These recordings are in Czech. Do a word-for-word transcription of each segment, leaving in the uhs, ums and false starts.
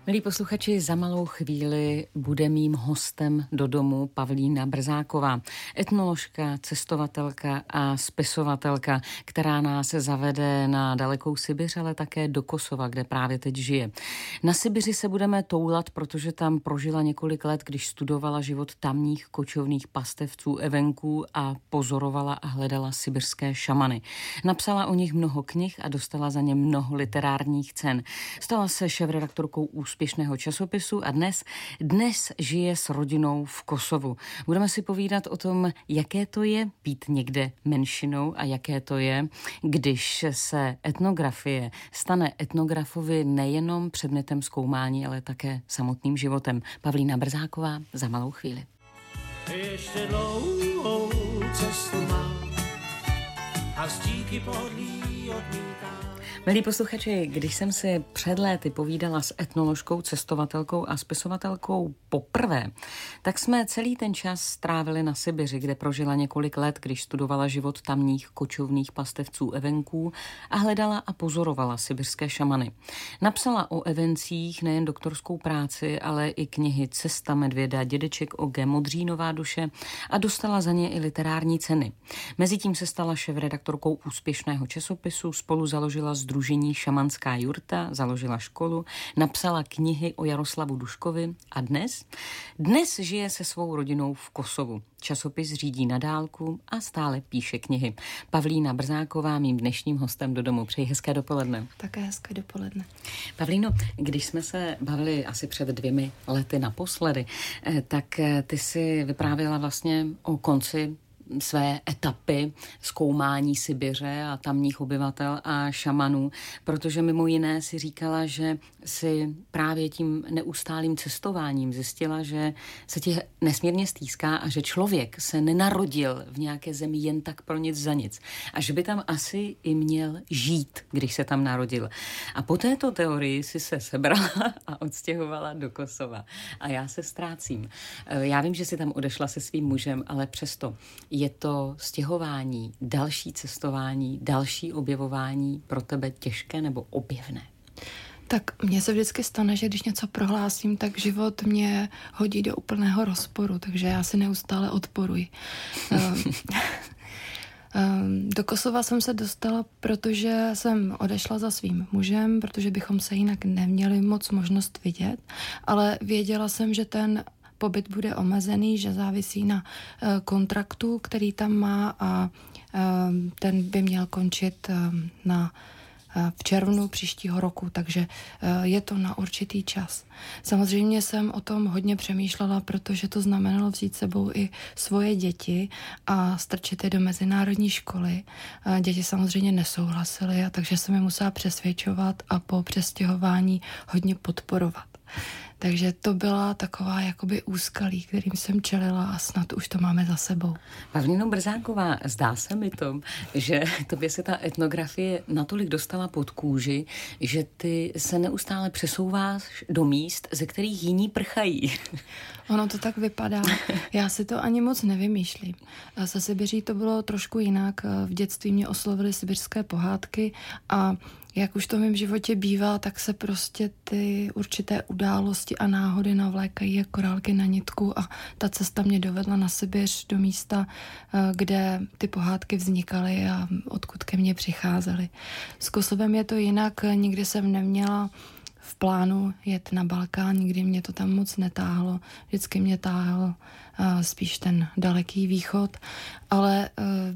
Milí posluchači, za malou chvíli bude mým hostem do domu Pavlína Brzáková, etnoložka, cestovatelka a spisovatelka, která nás zavede na dalekou Sibiř, ale také do Kosova, kde právě teď žije. Na Sibiři se budeme toulat, protože tam prožila několik let, když studovala život tamních kočovných pastevců Evenků a pozorovala a hledala sibirské šamany. Napsala o nich mnoho knih a dostala za ně mnoho literárních cen. Stala se šéfredaktorkou úspěšného časopisu a dnes, dnes žije s rodinou v Kosovu. Budeme si povídat o tom, jaké to je být někde menšinou a jaké to je, když se etnografie stane etnografovi nejenom předmětem zkoumání, ale také samotným životem. Pavlína Brzáková za malou chvíli. Ještě dlouhou cestu mám a stíky podlí odmítám. Milí posluchači, když jsem si před léty povídala s etnoložkou, cestovatelkou a spisovatelkou poprvé, tak jsme celý ten čas strávili na Sibiři, kde prožila několik let, když studovala život tamních kočovných pastevců Evenků a hledala a pozorovala sibirské šamany. Napsala o Evencích nejen doktorskou práci, ale i knihy Cesta medvěda, Dědeček Oge, Modřínová duše a dostala za ně i literární ceny. Mezitím se stala šéfredaktorkou úspěšného časopisu, spolu založila sdružení Šamanská jurta, založila školu, napsala knihy o Jaroslavu Duškovi a dnes? Dnes žije se svou rodinou v Kosovu. Časopis řídí na dálku a stále píše knihy. Pavlína Brzáková, mým dnešním hostem do domu. Přeji hezké dopoledne. Také hezké dopoledne. Pavlíno, když jsme se bavili asi před dvěmi lety naposledy, tak ty si vyprávěla vlastně o konci své etapy zkoumání Sibiře a tamních obyvatel a šamanů, protože mimo jiné si říkala, že si právě tím neustálým cestováním zjistila, že se ti nesmírně stýská a že člověk se nenarodil v nějaké zemi jen tak pro nic za nic a že by tam asi i měl žít, když se tam narodil. A po této teorii si se sebrala a odstěhovala do Kosova. A já se ztrácím. Já vím, že si tam odešla se svým mužem, ale přesto je to stěhování, další cestování, další objevování pro tebe těžké nebo objevné? Tak mně se vždycky stane, že když něco prohlásím, tak život mě hodí do úplného rozporu, takže já si neustále odporuji. Do Kosova jsem se dostala, protože jsem odešla za svým mužem, protože bychom se jinak neměli moc možnost vidět, ale věděla jsem, že ten pobyt bude omezený, že závisí na uh, kontraktu, který tam má a uh, ten by měl končit uh, na, uh, v červnu příštího roku, takže uh, je to na určitý čas. Samozřejmě jsem o tom hodně přemýšlela, protože to znamenalo vzít sebou i svoje děti a strčit je do mezinárodní školy. Uh, děti samozřejmě nesouhlasily, a takže jsem je musela přesvědčovat a po přestěhování hodně podporovat. Takže to byla taková jakoby úskalí, kterým jsem čelila a snad už to máme za sebou. Pavlíno Brzáková, zdá se mi to, že tobě se ta etnografie natolik dostala pod kůži, že ty se neustále přesouváš do míst, ze kterých jiní prchají. Ono to tak vypadá. Já si to ani moc nevymýšlím. Se Sibiří to bylo trošku jinak. V dětství mě oslovily sibirské pohádky a jak už to v mém životě bývá, tak se prostě ty určité události a náhody navlékají jako korálky na nitku a ta cesta mě dovedla na Sibiř do místa, kde ty pohádky vznikaly a odkud ke mně přicházely. S Kosovem je to jinak, nikdy jsem neměla v plánu jet na Balkán, nikdy mě to tam moc netáhlo, vždycky mě táhl uh, spíš ten daleký východ, ale uh,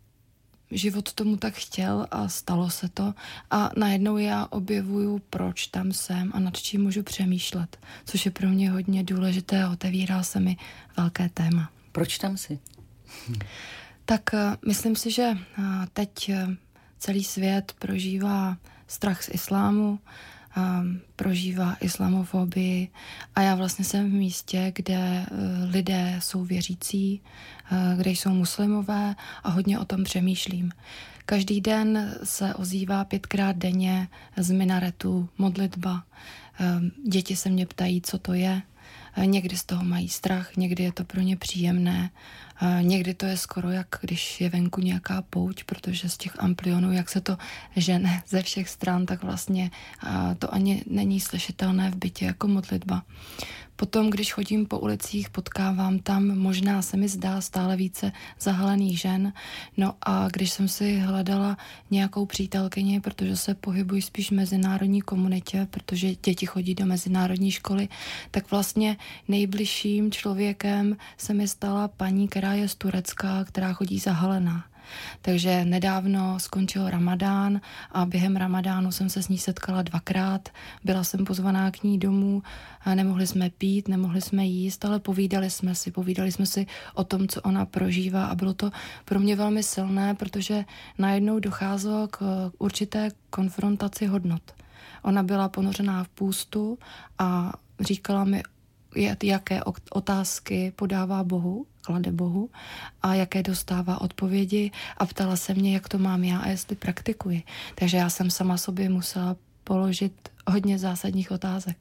život tomu tak chtěl a stalo se to a najednou já objevuju, proč tam jsem a nad čím můžu přemýšlet, což je pro mě hodně důležité a otevírá se mi velké téma. Proč tam jsi? Hm. Tak uh, myslím si, že uh, teď uh, celý svět prožívá strach z islámu, Um, prožívá islamofobii a já vlastně jsem v místě, kde uh, lidé jsou věřící, uh, kde jsou muslimové a hodně o tom přemýšlím. Každý den se ozývá pětkrát denně z minaretu modlitba. Um, děti se mě ptají, co to je. Někdy z toho mají strach, někdy je to pro ně příjemné, někdy to je skoro jak když je venku nějaká pouť, protože z těch amplionů, jak se to žene ze všech stran, tak vlastně to ani není slyšitelné v bytě jako modlitba. Potom, když chodím po ulicích, potkávám tam, možná se mi zdá stále více zahalených žen. No a když jsem si hledala nějakou přítelkyni, protože se pohybuji spíš v mezinárodní komunitě, protože děti chodí do mezinárodní školy, tak vlastně nejbližším člověkem se mi stala paní, která je z Turecka, která chodí zahalená. Takže nedávno skončil Ramadán a během Ramadánu jsem se s ní setkala dvakrát. Byla jsem pozvaná k ní domů, nemohli jsme pít, nemohli jsme jíst, ale povídali jsme si, povídali jsme si o tom, co ona prožívá a bylo to pro mě velmi silné, protože najednou docházelo k určité konfrontaci hodnot. Ona byla ponořená v půstu a říkala mi, jaké otázky podává Bohu, klade Bohu a jaké dostává odpovědi a ptala se mě, jak to mám já a jestli praktikuji. Takže já jsem sama sobě musela položit hodně zásadních otázek.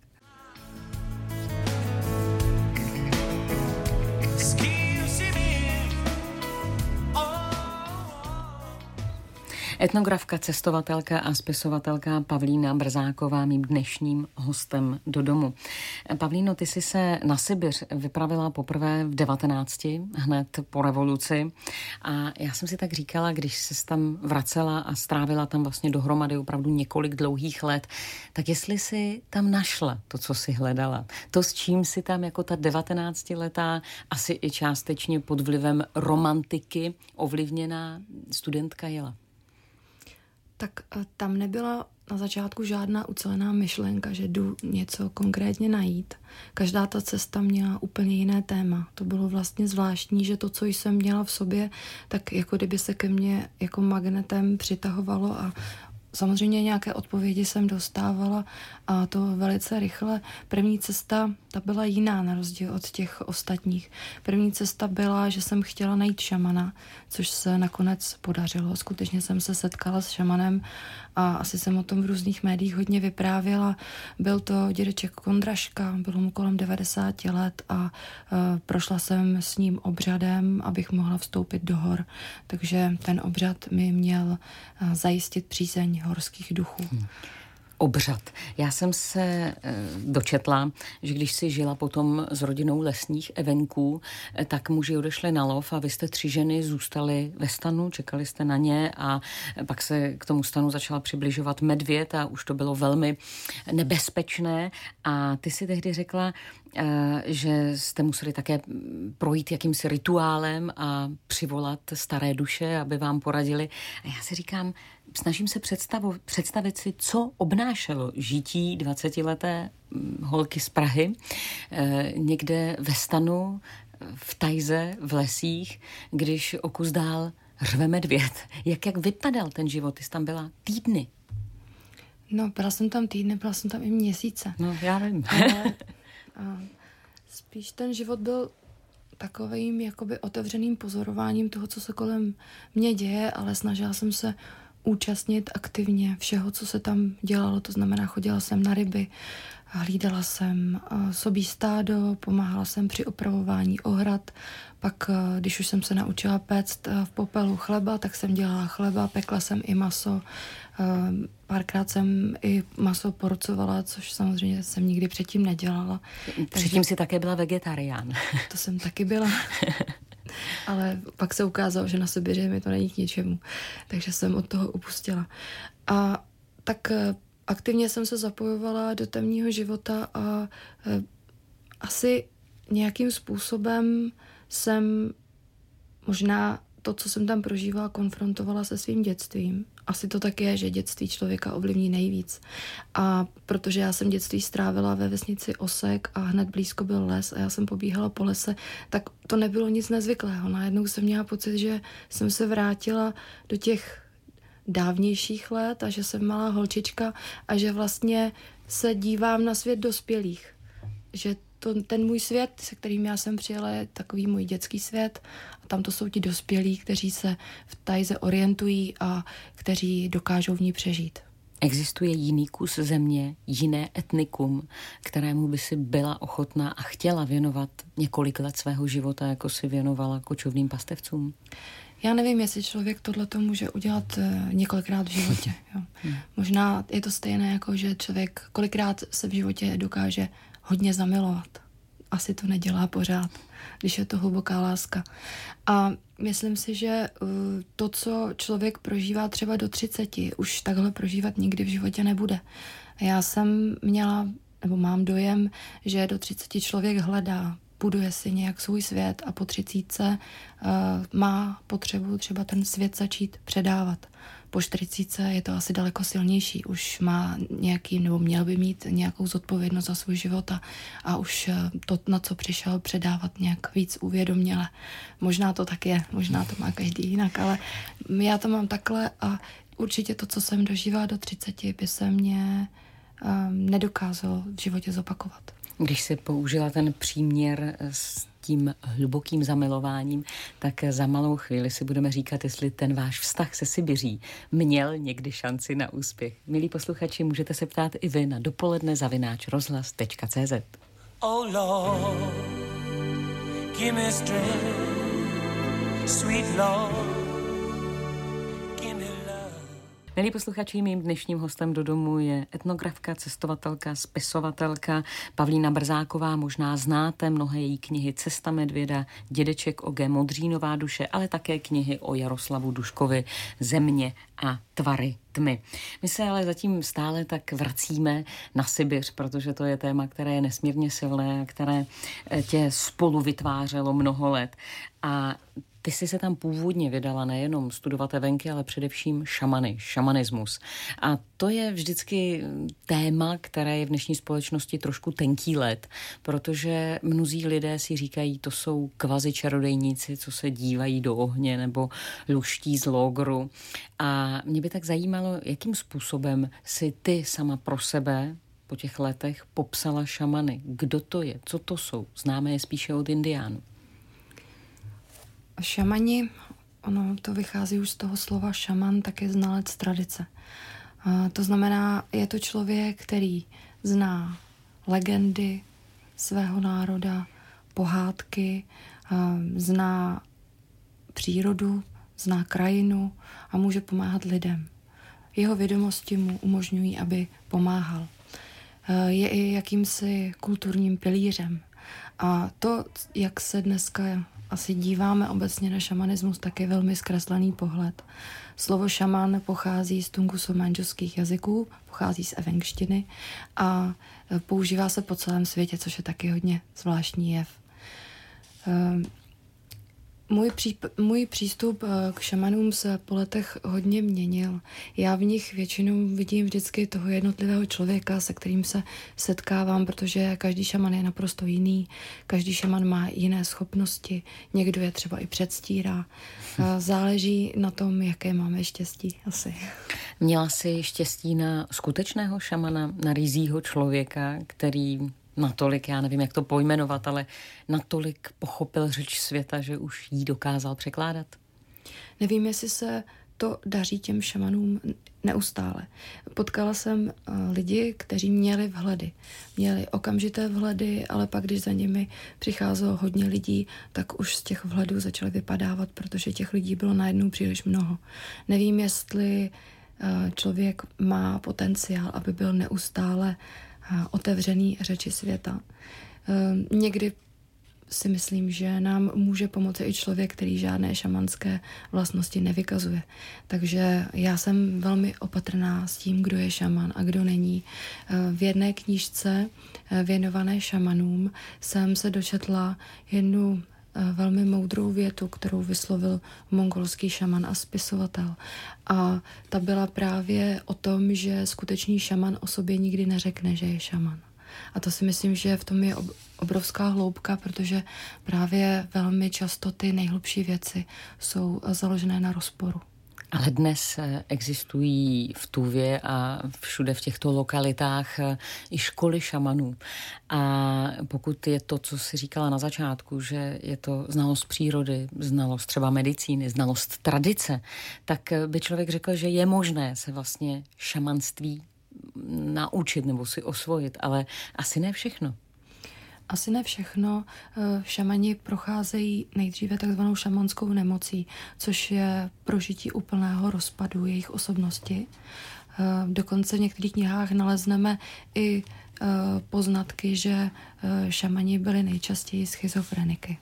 Etnografka, cestovatelka a spisovatelka Pavlína Brzáková mým dnešním hostem do domu. Pavlíno, ty jsi se na Sibiř vypravila poprvé v devatenácti, hned po revoluci. A já jsem si tak říkala, když jsi tam vracela a strávila tam vlastně dohromady opravdu několik dlouhých let, tak jestli jsi tam našla to, co jsi hledala. To, s čím si tam jako ta devatenáctiletá, asi i částečně pod vlivem romantiky ovlivněná studentka jela. Tak tam nebyla na začátku žádná ucelená myšlenka, že jdu něco konkrétně najít. Každá ta cesta měla úplně jiné téma. To bylo vlastně zvláštní, že to, co jsem měla v sobě, tak jako kdyby se ke mně jako magnetem přitahovalo a samozřejmě nějaké odpovědi jsem dostávala a to velice rychle. První cesta, ta byla jiná na rozdíl od těch ostatních. První cesta byla, že jsem chtěla najít šamana, což se nakonec podařilo. Skutečně jsem se setkala s šamanem a asi jsem o tom v různých médiích hodně vyprávěla. Byl to dědeček Kondraška, bylo mu kolem devadesáti let a e, prošla jsem s ním obřadem, abych mohla vstoupit do hor. Takže ten obřad mi měl e, zajistit přízeň horských duchů. Hmm. Obřad. Já jsem se e, dočetla, že když si žila potom s rodinou lesních evenků, e, tak muži odešli na lov a vy jste tři ženy zůstali ve stanu, čekali jste na ně a pak se k tomu stanu začala přibližovat medvěd a už to bylo velmi nebezpečné a ty si tehdy řekla, e, že jste museli také projít jakýmsi rituálem a přivolat staré duše, aby vám poradili. A já si říkám, snažím se představu, představit si, co obnášelo žití dvacetileté holky z Prahy eh, někde ve stanu, v tajze, v lesích, když o kus dál řve medvěd. Jak, jak vypadal ten život? Ty jsi tam byla týdny. No, byla jsem tam týdny, byla jsem tam i měsíce. No, já vím. Ale a spíš ten život byl takovým jakoby otevřeným pozorováním toho, co se kolem mě děje, ale snažila jsem se účastnit aktivně všeho, co se tam dělalo, to znamená, chodila jsem na ryby, hlídala jsem sobí stádo, pomáhala jsem při opravování ohrad, pak, když už jsem se naučila péct v popelu chleba, tak jsem dělala chleba, pekla jsem i maso, párkrát jsem i maso porcovala, což samozřejmě jsem nikdy předtím nedělala. Předtím Takže si také byla vegetarián. To jsem taky byla. Ale pak se ukázalo, že na Sibiři mi to není k ničemu. Takže jsem od toho upustila. A tak aktivně jsem se zapojovala do tamního života a e, asi nějakým způsobem jsem možná to, co jsem tam prožívala, konfrontovala se svým dětstvím. Asi to tak je, že dětství člověka ovlivní nejvíc. A protože já jsem dětství strávila ve vesnici Osek a hned blízko byl les a já jsem pobíhala po lese, tak to nebylo nic nezvyklého. Najednou jsem měla pocit, že jsem se vrátila do těch dávnějších let a že jsem malá holčička a že vlastně se dívám na svět dospělých. Že to, ten můj svět, se kterým já jsem přijela, je takový můj dětský svět a tam to jsou ti dospělí, kteří se v tajze orientují a kteří dokážou v ní přežít. Existuje jiný kus země, jiné etnikum, kterému by si byla ochotná a chtěla věnovat několik let svého života, jako si věnovala kočovným pastevcům? Já nevím, jestli člověk tohleto může udělat několikrát v životě. Jo. Hmm. Možná je to stejné, jako že člověk kolikrát se v životě dokáže hodně zamilovat. Asi to nedělá pořád, když je to hluboká láska. A myslím si, že to, co člověk prožívá třeba do třiceti, už takhle prožívat nikdy v životě nebude. Já jsem měla, nebo mám dojem, že do třiceti člověk hledá, buduje si nějak svůj svět a po třicítce uh, má potřebu třeba ten svět začít předávat. Po čtyřicítce je to asi daleko silnější. Už má nějaký, nebo měl by mít nějakou zodpovědnost za svůj život a, a už to, na co přišel, předávat nějak víc uvědoměle. Možná to tak je, možná to má každý jinak, ale já to mám takhle a určitě to, co jsem dožívala do třiceti, by se mě um, nedokázalo v životě zopakovat. Když se použila ten příměr s tím hlubokým zamilováním, tak za malou chvíli si budeme říkat, jestli ten váš vztah se Sibiří měl někdy šanci na úspěch. Milí posluchači, můžete se ptát i vy na dopoledne zavináč rozhlas tečka cé zet. Oh Lord, give me strength, sweet Lord. Milí posluchači, mým dnešním hostem do domu je etnografka, cestovatelka, spisovatelka Pavlína Brzáková. Možná znáte mnohé její knihy Cesta medvěda, Dědeček O G, Modřínová duše, ale také knihy o Jaroslavu Duškovi Země a tvary tmy. My se ale zatím stále tak vracíme na Sibiř, protože to je téma, které je nesmírně silné a které tě spolu vytvářelo mnoho let. A ty jsi se tam původně vydala nejenom studovat evenky, ale především šamany, šamanismus. A to je vždycky téma, které je v dnešní společnosti trošku tenký led, protože mnozí lidé si říkají, to jsou kvazi čarodejníci, co se dívají do ohně nebo luští z logru. A mě by tak zajímalo, jakým způsobem si ty sama pro sebe po těch letech popsala šamany. Kdo to je? Co to jsou? Známe je spíše od indiánů. Šamani, ono to vychází už z toho slova šaman, tak je znalec tradice. A to znamená, je to člověk, který zná legendy svého národa, pohádky, zná přírodu, zná krajinu a může pomáhat lidem. Jeho vědomosti mu umožňují, aby pomáhal. Je i jakýmsi kulturním pilířem. A to, jak se dneska asi díváme obecně na šamanismus, tak je velmi zkreslený pohled. Slovo šaman pochází z tunguso-manžuských jazyků, pochází z evenkštiny a používá se po celém světě, což je taky hodně zvláštní jev. Můj, pří, můj přístup k šamanům se po letech hodně měnil. Já v nich většinou vidím vždycky toho jednotlivého člověka, se kterým se setkávám, protože každý šaman je naprosto jiný, každý šaman má jiné schopnosti, někdo je třeba i předstírá. Záleží na tom, jaké máme štěstí asi. Měla jsi štěstí na skutečného šamana, na ryzího člověka, který natolik, já nevím, jak to pojmenovat, ale natolik pochopil řeč světa, že už jí dokázal překládat? Nevím, jestli se to daří těm šamanům neustále. Potkala jsem lidi, kteří měli vhledy. Měli okamžité vhledy, ale pak, když za nimi přicházelo hodně lidí, tak už z těch vhledů začaly vypadávat, protože těch lidí bylo najednou příliš mnoho. Nevím, jestli člověk má potenciál, aby byl neustále otevřený řeči světa. Někdy si myslím, že nám může pomoci i člověk, který žádné šamanské vlastnosti nevykazuje. Takže já jsem velmi opatrná s tím, kdo je šaman a kdo není. V jedné knížce věnované šamanům jsem se dočetla jednu velmi moudrou větu, kterou vyslovil mongolský šaman a spisovatel. A ta byla právě o tom, že skutečný šaman o sobě nikdy neřekne, že je šaman. A to si myslím, že v tom je obrovská hloubka, protože právě velmi často ty nejhlubší věci jsou založené na rozporu. Ale dnes existují v Tuvě a všude v těchto lokalitách i školy šamanů. A pokud je to, co jsi říkala na začátku, že je to znalost přírody, znalost třeba medicíny, znalost tradice, tak by člověk řekl, že je možné se vlastně šamanství naučit nebo si osvojit, ale asi ne všechno. Asi ne všechno. Šamani procházejí nejdříve takzvanou šamanskou nemocí, což je prožití úplného rozpadu jejich osobnosti. Dokonce v některých knihách nalezneme i poznatky, že šamani byli nejčastěji schizofreniky.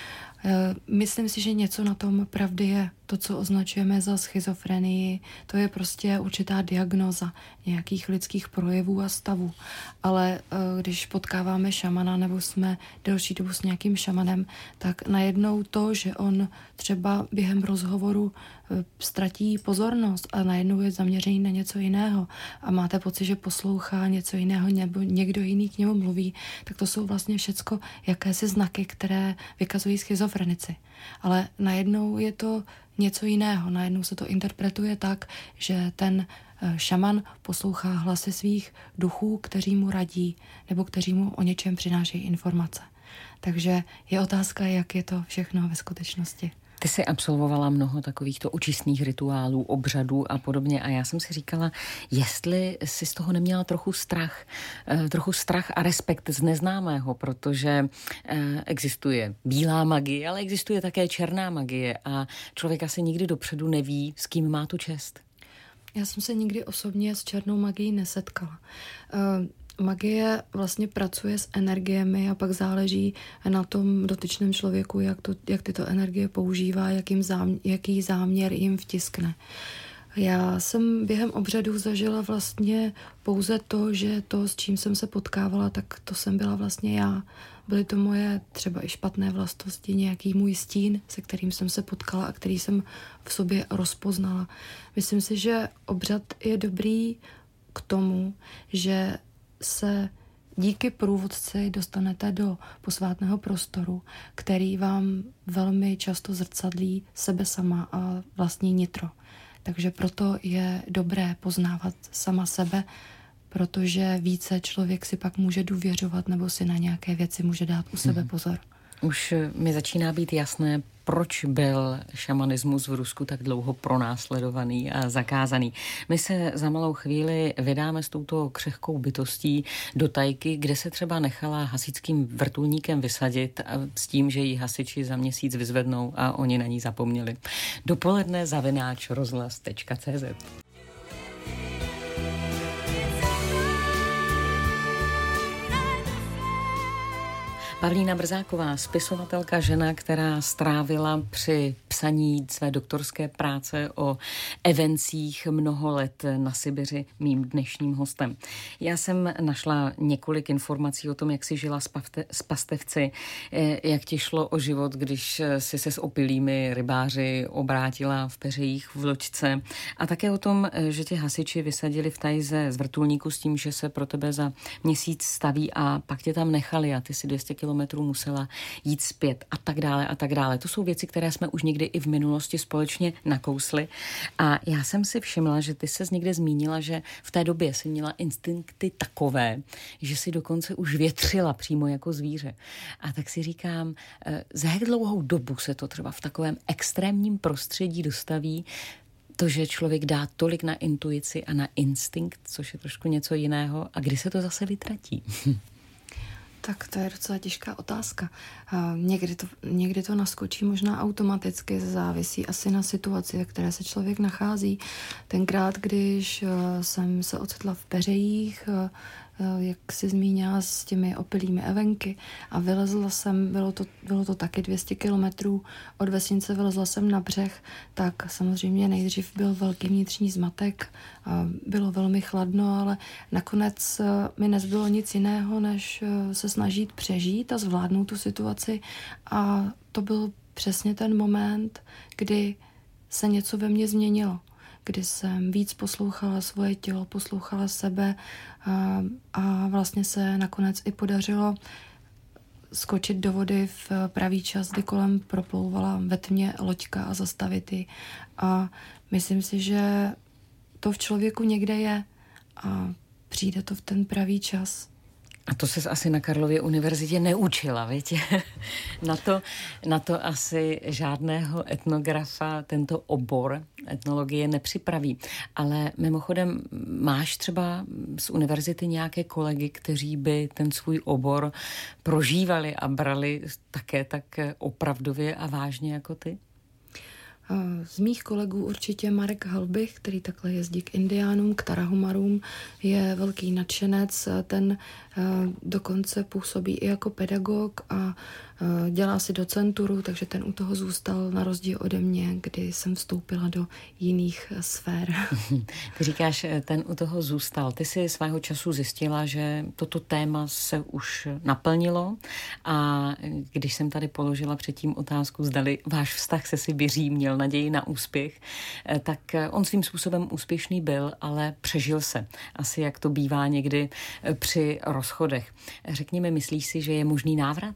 Myslím si, že něco na tom pravdy je. To, co označujeme za schizofrenii, to je prostě určitá diagnóza nějakých lidských projevů a stavů. Ale když potkáváme šamana nebo jsme delší dobu s nějakým šamanem, tak najednou to, že on třeba během rozhovoru ztratí pozornost a najednou je zaměřený na něco jiného a máte pocit, že poslouchá něco jiného nebo někdo jiný k němu mluví, tak to jsou vlastně všecko jakési znaky, které vykazují schizofrenici. Ale najednou je to něco jiného. Najednou se to interpretuje tak, že ten šaman poslouchá hlasy svých duchů, kteří mu radí nebo kteří mu o něčem přinášejí informace. Takže je otázka, jak je to všechno ve skutečnosti. Ty jsi absolvovala mnoho takovýchto očistných rituálů, obřadů a podobně a já jsem si říkala, jestli jsi z toho neměla trochu strach, trochu strach a respekt z neznámého, protože existuje bílá magie, ale existuje také černá magie a člověk asi nikdy dopředu neví, s kým má tu čest. Já jsem se nikdy osobně s černou magií nesetkala. Magie vlastně pracuje s energiemi a pak záleží na tom dotyčném člověku, jak, to, jak tyto energie používá, jakým záměr, jaký záměr jim vtiskne. Já jsem během obřadů zažila vlastně pouze to, že to, s čím jsem se potkávala, tak to jsem byla vlastně já. Byly to moje třeba i špatné vlastnosti, nějaký můj stín, se kterým jsem se potkala a který jsem v sobě rozpoznala. Myslím si, že obřad je dobrý k tomu, že se díky průvodci dostanete do posvátného prostoru, který vám velmi často zrcadlí sebe sama a vlastní nitro. Takže proto je dobré poznávat sama sebe, protože více člověk si pak může důvěřovat nebo si na nějaké věci může dát u sebe pozor. Už mi začíná být jasné, proč byl šamanismus v Rusku tak dlouho pronásledovaný a zakázaný. My se za malou chvíli vydáme s touto křehkou bytostí do tajky, kde se třeba nechala hasičským vrtulníkem vysadit a s tím, že ji hasiči za měsíc vyzvednou a oni na ní zapomněli. Dopoledne zavináč rozhlas tečka cé zet. Pavlína Brzáková, spisovatelka, žena, která strávila při psaní své doktorské práce o evencích mnoho let na Sibiři, mým dnešním hostem. Já jsem našla několik informací o tom, jak si žila s pastevci, jak ti šlo o život, když si se s opilými rybáři obrátila v peřejích v loďce a také o tom, že tě hasiči vysadili v tajze z vrtulníku s tím, že se pro tebe za měsíc staví a pak tě tam nechali a ty si dvě stě kilometrů musela jít zpět a tak dále a tak dále. To jsou věci, které jsme už někdy i v minulosti společně nakousli. A já jsem si všimla, že ty ses někde zmínila, že v té době jsi měla instinkty takové, že si dokonce už větřila přímo jako zvíře. A tak si říkám, za jak dlouhou dobu se to třeba v takovém extrémním prostředí dostaví, to, že člověk dá tolik na intuici a na instinkt, což je trošku něco jiného, a kdy se to zase vytratí? Tak to je docela těžká otázka. Někdy to, někdy to naskočí možná automaticky, závisí asi na situaci, ve které se člověk nachází. Tenkrát, když jsem se ocitla v peřejích, jak si zmínila, s těmi opilými evenky a vylezla jsem, bylo to, bylo to taky dvě stě kilometrů od vesnice, vylezla jsem na břeh, tak samozřejmě nejdřív byl velký vnitřní zmatek, bylo velmi chladno, ale nakonec mi nezbylo nic jiného, než se snažit přežít a zvládnout tu situaci a to byl přesně ten moment, kdy se něco ve mně změnilo, kdy jsem víc poslouchala svoje tělo, poslouchala sebe a, a vlastně se nakonec i podařilo skočit do vody v pravý čas, kdy kolem proplouvala ve tmě loďka a zastavit ji. A myslím si, že to v člověku někde je a přijde to v ten pravý čas. A to ses asi na Karlově univerzitě neučila, viď? na, to, na to asi žádného etnografa tento obor etnologie nepřipraví. Ale mimochodem máš třeba z univerzity nějaké kolegy, kteří by ten svůj obor prožívali a brali také tak opravdově a vážně jako ty? Z mých kolegů určitě Marek Halbich, který takhle jezdí k indiánům, k Tarahumarům, je velký nadšenec, ten dokonce působí i jako pedagog a dělá si docenturu, takže ten u toho zůstal na rozdíl ode mě, kdy jsem vstoupila do jiných sfér. Ty říkáš, ten u toho zůstal. Ty si svého času zjistila, že toto téma se už naplnilo a když jsem tady položila předtím otázku, zdali váš vztah se Sibiří měl naději na úspěch, tak on svým způsobem úspěšný byl, ale přežil se. Asi jak to bývá někdy při rozchodech. Řekni mi, myslíš si, že je možný návrat?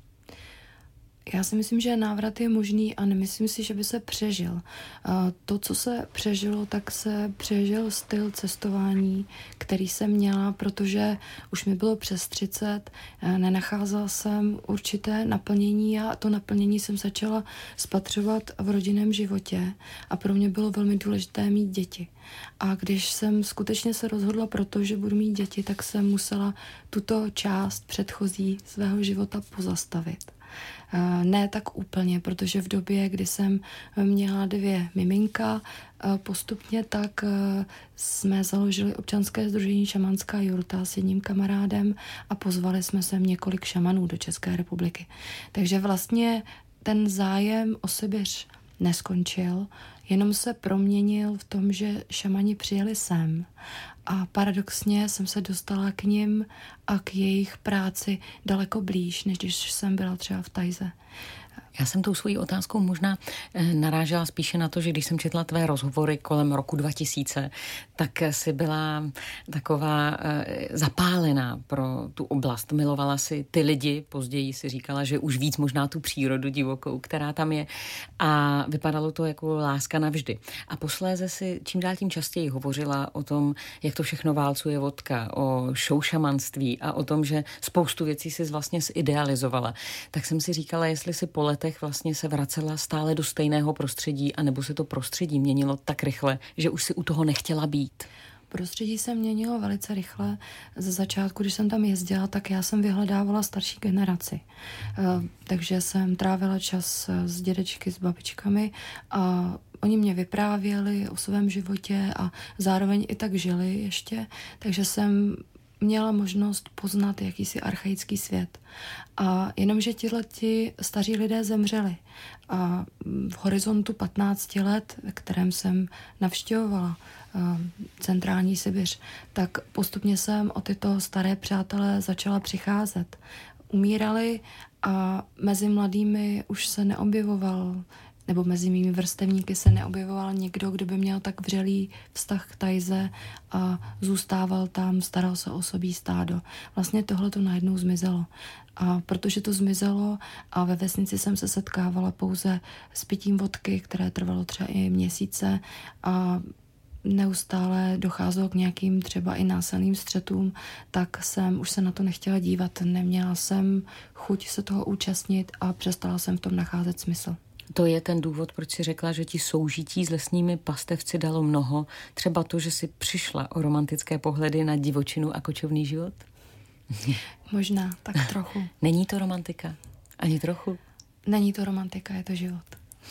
Já si myslím, že návrat je možný a nemyslím si, že by se přežil. To, co se přežilo, tak se přežil styl cestování, který jsem měla, protože už mi bylo přes třicet, nenacházela jsem určité naplnění a to naplnění jsem začala spatřovat v rodinném životě a pro mě bylo velmi důležité mít děti. A když jsem skutečně se rozhodla pro to, že budu mít děti, tak jsem musela tuto část předchozí svého života pozastavit. Ne tak úplně, protože v době, kdy jsem měla dvě miminka, postupně tak jsme založili občanské sdružení Šamanská jurta s jedním kamarádem a pozvali jsme sem několik šamanů do České republiky. Takže vlastně ten zájem o Sibiř neskončil, jenom se proměnil v tom, že šamani přijeli sem a paradoxně jsem se dostala k nim a k jejich práci daleko blíž, než když jsem byla třeba v Tajze. Já jsem tou svojí otázkou možná narážela spíše na to, že když jsem četla tvé rozhovory kolem roku dva tisíce, tak si byla taková zapálená pro tu oblast. Milovala si ty lidi, později si říkala, že už víc možná tu přírodu divokou, která tam je a vypadalo to jako láska navždy. A posléze si čím dál tím častěji hovořila o tom, jak to všechno válcuje vodka, o showšamanství a o tom, že spoustu věcí si vlastně zidealizovala. Tak jsem si říkala, jestli si po letech vlastně se vracela stále do stejného prostředí, anebo se to prostředí měnilo tak rychle, že už si u toho nechtěla být. Prostředí se měnilo velice rychle. Ze začátku, když jsem tam jezdila, tak já jsem vyhledávala starší generaci. Takže jsem trávila čas s dědečky, s babičkami a oni mě vyprávěli o svém životě a zároveň i tak žili ještě. Takže jsem měla možnost poznat jakýsi archaický svět. A jenomže tihleti staří lidé zemřeli. A v horizontu patnácti let, ve kterém jsem navštěvovala centrální Sibiř, tak postupně jsem o tyto staré přátelé začala přicházet. Umírali a mezi mladými už se neobjevoval, nebo mezi mými vrstevníky se neobjevoval někdo, kdo by měl tak vřelý vztah k Tajze a zůstával tam, staral se o sobí stádo. Vlastně tohle to najednou zmizelo. A protože to zmizelo a ve vesnici jsem se setkávala pouze s pitím vodky, které trvalo třeba i měsíce a neustále docházelo k nějakým třeba i násilným střetům, tak jsem už se na to nechtěla dívat. Neměla jsem chuť se toho účastnit a přestala jsem v tom nacházet smysl. To je ten důvod, proč si řekla, že ti soužití s lesními pastevci dalo mnoho. Třeba to, že si přišla o romantické pohledy na divočinu a kočovný život? Možná, tak trochu. Není to romantika? Ani trochu? Není to romantika, je to život.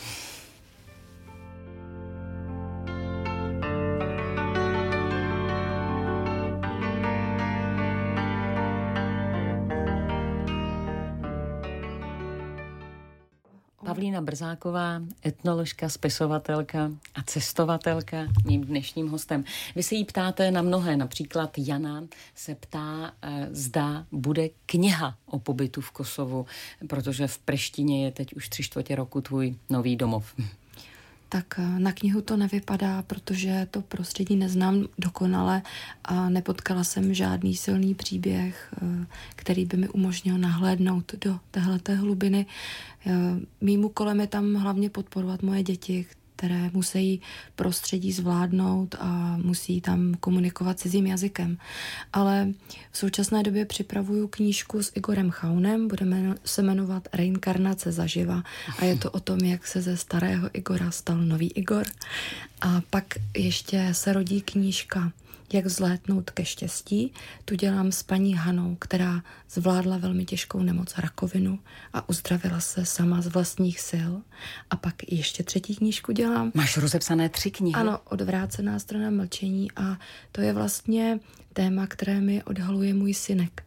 Pavlína Brzáková, etnoložka, spisovatelka a cestovatelka, mým dnešním hostem. Vy se jí ptáte na mnohé, například Jana se ptá, zda bude kniha o pobytu v Kosovu, protože v Prištině je teď už tři čtvrtě roku tvůj nový domov. tak na knihu to nevypadá, protože to prostředí neznám dokonale a nepotkala jsem žádný silný příběh, který by mi umožnil nahlédnout do téhleté hlubiny. Mým úkolem je tam hlavně podporovat moje děti, které musí prostředí zvládnout a musí tam komunikovat cizím jazykem. Ale v současné době připravuju knížku s Igorem Chaunem, budeme se jmenovat Reinkarnace zaživa a je to o tom, jak se ze starého Igora stal nový Igor. A pak ještě se rodí knížka Jak vzlétnout ke štěstí. Tu dělám s paní Hanou, která zvládla velmi těžkou nemoc rakovinu a uzdravila se sama z vlastních sil. A pak ještě třetí knížku dělám. Máš rozepsané tři knihy? Ano, Odvrácená strana mlčení a to je vlastně téma, které mi odhaluje můj synek,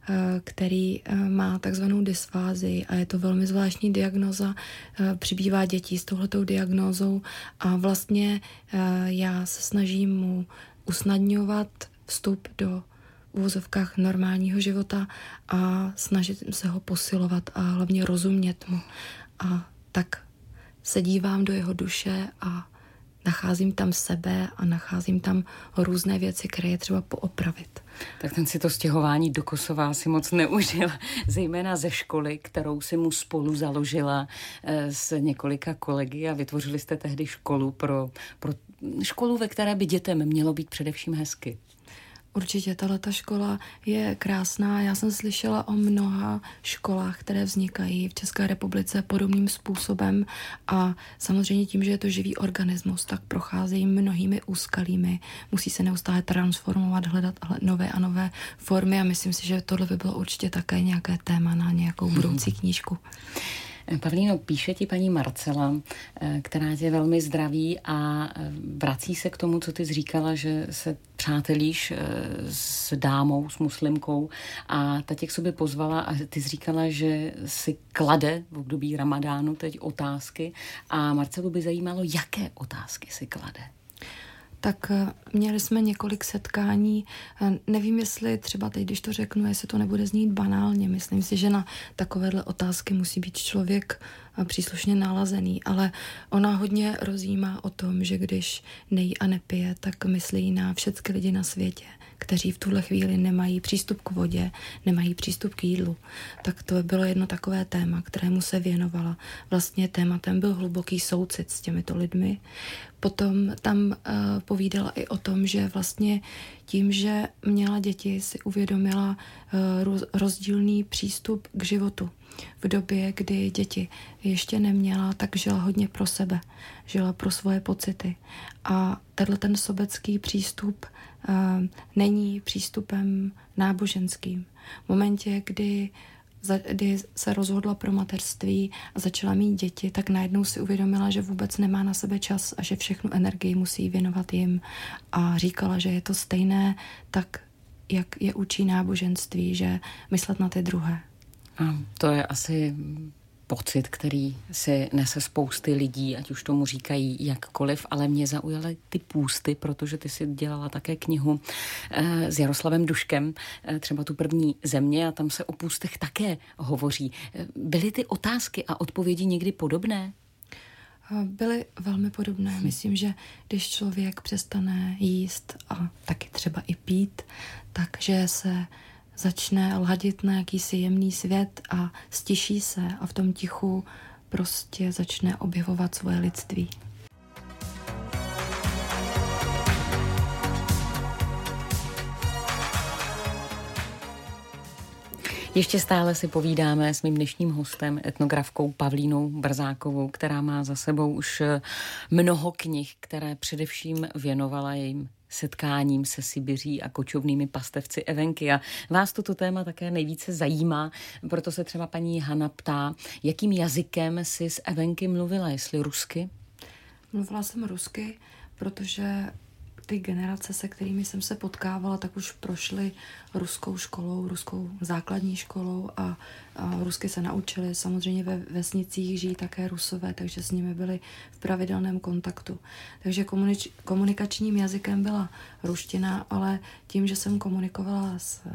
který má takzvanou dysfázii a je to velmi zvláštní diagnóza. Přibývá dětí s touhletou diagnózou a vlastně já se snažím mu usnadňovat vstup do v uvozovkách normálního života a snažit se ho posilovat a hlavně rozumět mu. A tak se dívám do jeho duše a nacházím tam sebe a nacházím tam různé věci, které je třeba poopravit. Tak ten si to stěhování do Kosova si moc neužil, zejména ze školy, kterou si mu spolu založila s několika kolegy a vytvořili jste tehdy školu pro, pro školu, ve které by dětem mělo být především hezky. Určitě tato škola je krásná. Já jsem slyšela o mnoha školách, které vznikají v České republice podobným způsobem a samozřejmě tím, že je to živý organismus, tak procházejí mnohými úskalími. Musí se neustále transformovat, hledat nové a nové formy a myslím si, že tohle by bylo určitě také nějaké téma na nějakou budoucí knížku. Pavlíno, píše ti paní Marcela, která tě velmi zdraví a vrací se k tomu, co ty jsi říkala, že se přátelíš s dámou, s muslimkou a ta tě k sobě pozvala a ty jsi říkala, že si klade v období Ramadánu teď otázky a Marcelu by zajímalo, jaké otázky si klade. Tak měli jsme několik setkání. Nevím, jestli třeba teď, když to řeknu, jestli to nebude znít banálně. Myslím si, že na takovéhle otázky musí být člověk příslušně nalazený, ale ona hodně rozjímá o tom, že když nejí a nepije, tak myslí na všechny lidi na světě, kteří v tuhle chvíli nemají přístup k vodě, nemají přístup k jídlu. Tak to bylo jedno takové téma, kterému se věnovala. Vlastně tématem byl hluboký soucit s těmito lidmi. Potom tam uh, povídala i o tom, že vlastně tím, že měla děti, si uvědomila uh, rozdílný přístup k životu. V době, kdy děti ještě neměla, tak žila hodně pro sebe. Žila pro svoje pocity. A tenhle ten sobecký přístup uh, není přístupem náboženským. V momentě, kdy kdy se rozhodla pro mateřství a začala mít děti, tak najednou si uvědomila, že vůbec nemá na sebe čas a že všechnu energii musí věnovat jim. A říkala, že je to stejné, tak jak je učí náboženství, že myslet na ty druhé. A to je asi pocit, který si nese spousty lidí, ať už tomu říkají jakkoliv, ale mě zaujaly ty půsty, protože ty si dělala také knihu eh, s Jaroslavem Duškem, eh, třeba tu první Země a tam se o půstech také hovoří. Byly ty otázky a odpovědi někdy podobné? Byly velmi podobné. Myslím, že když člověk přestane jíst a taky třeba i pít, takže se začne hladit na jakýsi jemný svět a stiší se a v tom tichu prostě začne objevovat svoje lidství. Ještě stále si povídáme s mým dnešním hostem, etnografkou Pavlínou Brzákovou, která má za sebou už mnoho knih, které především věnovala jejím setkáním se Sibiří a kočovnými pastevci Evenky. A vás toto téma také nejvíce zajímá, proto se třeba paní Hana ptá, jakým jazykem si s Evenky mluvila, jestli rusky? Mluvila jsem rusky, protože ty generace, se kterými jsem se potkávala, tak už prošly ruskou školou, ruskou základní školou a, a rusky se naučili. Samozřejmě ve vesnicích žijí také Rusové, takže s nimi byli v pravidelném kontaktu. Takže komunič, komunikačním jazykem byla ruština, ale tím, že jsem komunikovala s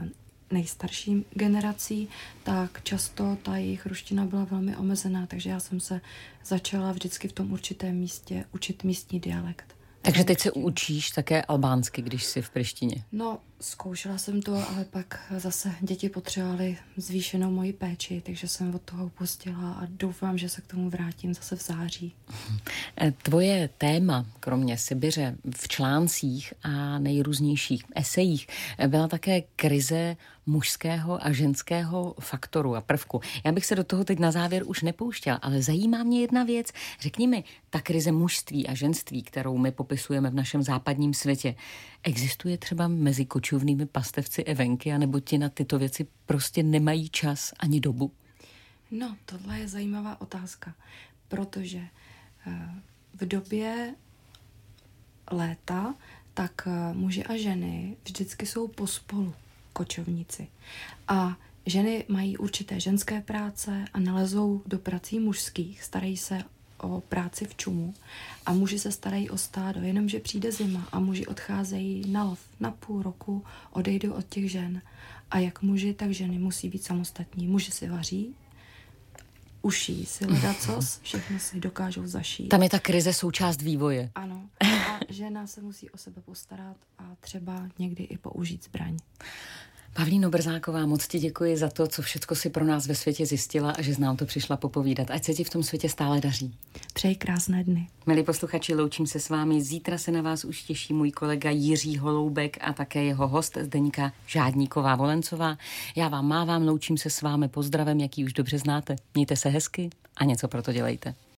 nejstarší generací, tak často ta jejich ruština byla velmi omezená, takže já jsem se začala vždycky v tom určitém místě učit místní dialekt. Takže teď se učíš také albánsky, když jsi v Prištině. No, zkoušela jsem to, ale pak zase děti potřebovaly zvýšenou moji péči, takže jsem od toho upustila a doufám, že se k tomu vrátím zase v září. Tvoje téma, kromě Sibiře, v článcích a nejrůznějších esejích, byla také krize mužského a ženského faktoru a prvku. Já bych se do toho teď na závěr už nepouštěla, ale zajímá mě jedna věc. Řekni mi, ta krize mužství a ženství, kterou my popisujeme v našem západním světě, existuje třeba mezi kočovnými pastevci Evenky, anebo ti na tyto věci prostě nemají čas ani dobu? No, tohle je zajímavá otázka, protože v době léta tak muži a ženy vždycky jsou pospolu kočovníci. A ženy mají určité ženské práce a nalezou do prací mužských, starají se o práci v čumu a muži se starají o stádo, jenomže přijde zima a muži odcházejí na lov na půl roku, odejdou od těch žen. A jak muži, tak ženy musí být samostatní. Muži si vaří, uší si ledacos, všechno si dokážou zašít. Tam je ta krize součást vývoje. Ano. A žena se musí o sebe postarat a třeba někdy i použít zbraň. Pavlíno Brzáková, moc ti děkuji za to, co všecko si pro nás ve světě zjistila a že jsi nám to přišla popovídat. Ať se ti v tom světě stále daří. Přeji krásné dny. Milí posluchači, loučím se s vámi. Zítra se na vás už těší můj kolega Jiří Holoubek a také jeho host Zdeňka Žádníková-Volencová. Já vám mávám, loučím se s vámi pozdravem, jaký už dobře znáte. Mějte se hezky a něco pro to dělejte.